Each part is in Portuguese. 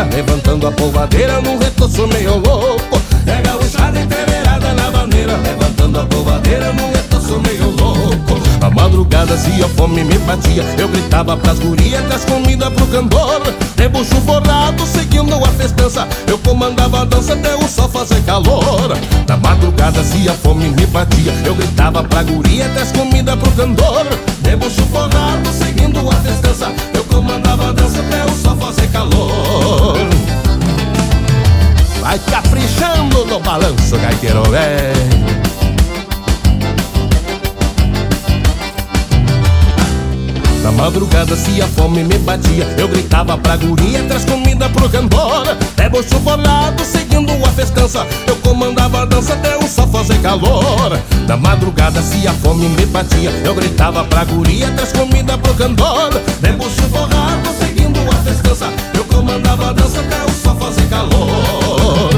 levantando a polvadeira num retoço meio louco. É gauchada entreverada na bandeira, levantando a polvadeira num retoço meio louco. A madrugada se a fome me batia, eu gritava pras gurias, traz comida pro candor. Rebucho borrado seguindo a festança, eu comandava a dança até o sol fazer calor. Na madrugada se a fome me batia, eu gritava pra guria, traz comida pro candor. Rebucho borrado seguindo a festança, eu comandava a dança até o sol fazer calor. Vai caprichando no balanço, gaiteiro velho. Na madrugada se a fome me batia, eu gritava pra guria, traz comida pro candor. Rebucho bolado seguindo a festança, eu comandava a dança até o sol fazer calor. Na madrugada se a fome me batia, eu gritava pra guria, traz comida pro candor. Rebucho bolado seguindo a festança, eu comandava a dança até o sol fazer calor.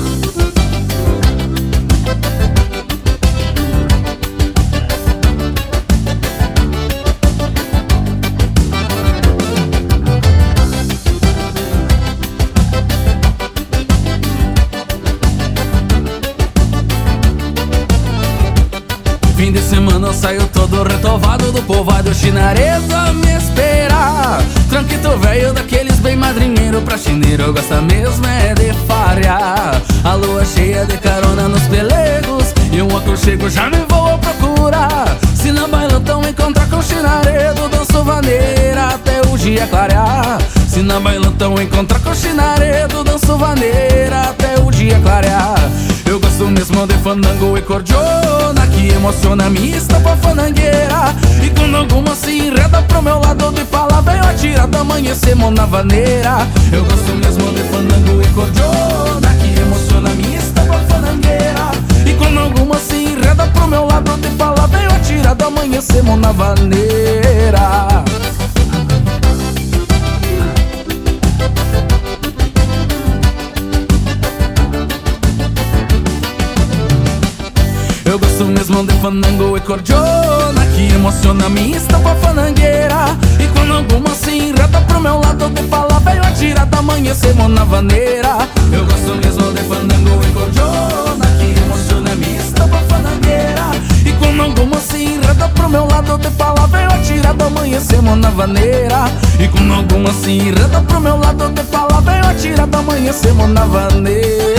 Fim de semana eu saio todo retovado, do povoado chinaredo a me esperar. Tranquito velho daqueles bem madrinheiro, pra chineiro gosta mesmo é de farrear. A lua cheia de carona nos pelegos, e um aconchego já me vou procurar. Se na bailotão encontrar com chinaredo, danço vaneira até o dia clarear. Se na bailotão encontrar com chinaredo, danço vaneira até o dia clarear. Eu gosto mesmo de fandango e cordiona, que emociona minha estampa fandangueira. E quando alguma se enreda pro meu lado de fala, venho atirar da amanhecemos na vaneira. Eu gosto mesmo de fandango e cordiona, que emociona minha estampa fandangueira. E quando alguma se enreda pro meu lado de fala, venho atirar da amanhecemos na vaneira. Eu gosto mesmo de fandango e cordiona, que emociona minha estampa fandangueira. E quando alguma se enreda pro meu lado de fala, veio atirar da amanhecemos na vaneira. Eu gosto mesmo de fandango e cordiona, que emociona minha estampa fandangueira. E quando alguma se enreda pro meu lado de fala, veio atirar da amanhecemos na vaneira. E quando alguma se enreda pro meu lado de fala, veio atirar da amanhecemos na vaneira.